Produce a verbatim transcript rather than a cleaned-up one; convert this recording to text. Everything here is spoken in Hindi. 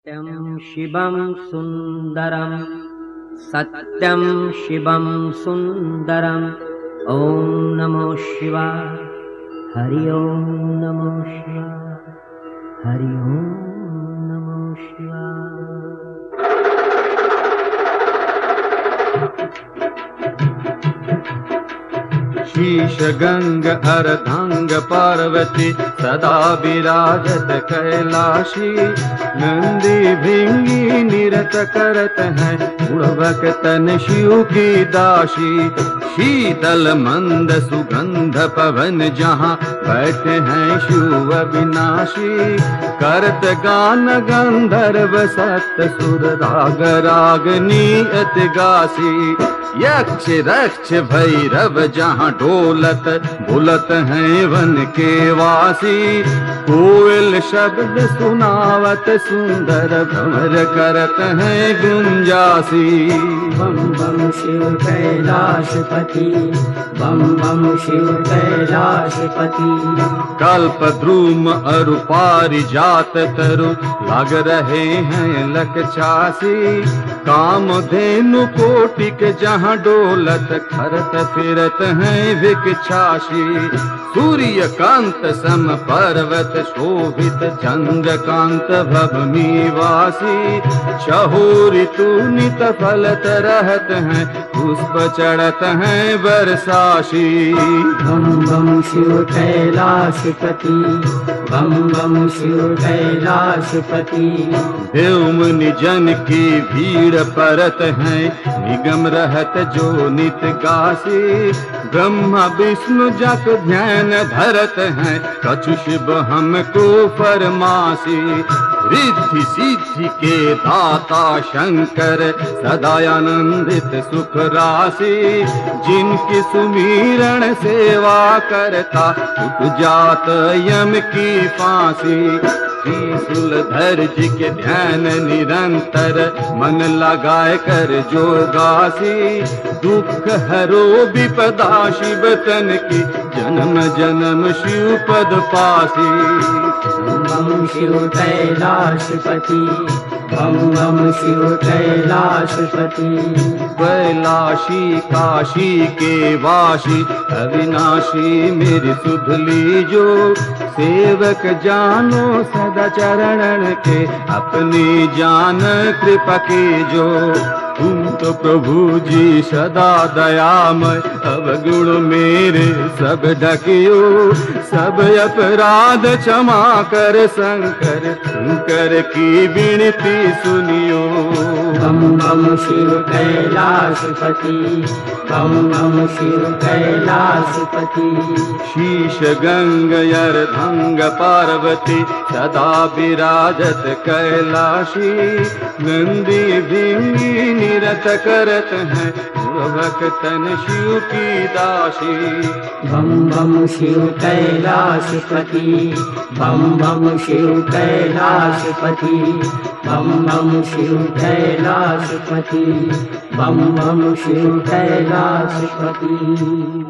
सत्यं शिवं सुंदरं सत्यं शिवं सुंदरं। ओम नमो शिवाय। हरि ओम नमो शिवाय। हरि ओम नमो शिवाय। शीश गंग अर्धांग पार्वती सदा विराजत कैलाशी। नंदी भृंगी निरत करत हैं उड़वक तन शिव की दासी। शीतल मंद सुगंध पवन जहाँ बैठे हैं शिव अविनाशी। करत गान गंधर्व सप्त सुर राग रागनी अति गासी। यक्ष रक्ष भैरव जहाँ डोलत बुलत हैं वन के वासी। कोयल शब्द सुनावत सुंदर भंवर करत हैं गुंजासी। बम बम शिव कैलाशपति, बम बम शिव कैलाशपति। कल्प द्रुम अरु पारिजात तरु लग रहे हैं लकछासी। कामधेनु कोटिक जहाँ डोलत खरत फिरत हैं भिक्षासी। सूर्य कांत सम पर्वत शोभित चंद्र कांत भवनी वासी। चहुरी तू नित फलत रहत हैं पुष्प चढ़त हैं बरसासी। बम बम शिव कैलाशपति, बम बम शिव कैलाशपति। देव मुनि जन की भीड़ परत हैं निगम रहत जो नित गासी। ब्रह्मा विष्णु जप ध्यान धरत हैं कछु शिव हमको फरमासी। रिद्धि सिद्धि के दाता शंकर सदा आनंदित सुख राशि। जिनकी सुमीरण सेवा करता उठ जात यम की फांसी। त्रिशूलधर जी के ध्यान निरंतर मन लगाए कर जो गासी। दुख हरो विपदा शिव तन की जन्म जन्म शिव पद पासी। बम शिव कैलाशपति, बम बम शिव कैलाशपति। कैलाशी काशी के वासी अविनाशी मेरी सुध लीजो। सेवक जानो सदा चरणन के अपनी जान कृपा कीजो। तुम तो प्रभु जी सदा दयामय अवगुण मेरे सब ढकियो। सब अपराध क्षमा कर शंकर शंकर की विनती सुनियो। बम बम शिव कैलाशपति, बम बम शिव कैलाशपति। शीश गंग अर्धंग पार्वती सदा विराजत कैलाशी। नंदी भृंगी निरत करत हैं उड़वक तन शिव की दासी। बम बम शिव कैलाशपति, बम बम शिव कैलाशपति। बम बम शिव कैलाशपति, बम बम शिव कैलाशपति।